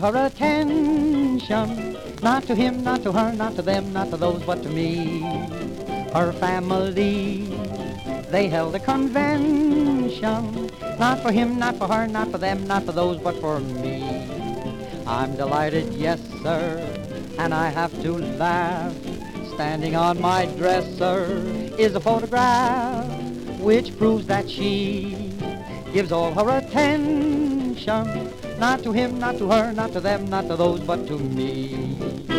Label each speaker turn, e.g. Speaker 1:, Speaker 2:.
Speaker 1: her attention. Not to him, not to her, not to them, not to those, but to me. Her family, they held a convention. Not for him, not for her, not for them, not for those, but for me. I'm delighted, yes, sir, and I have to laugh. Standing on my dresser is a photograph which proves that she gives all her attention. Not to him, not to her, not to them, not to those, but to me.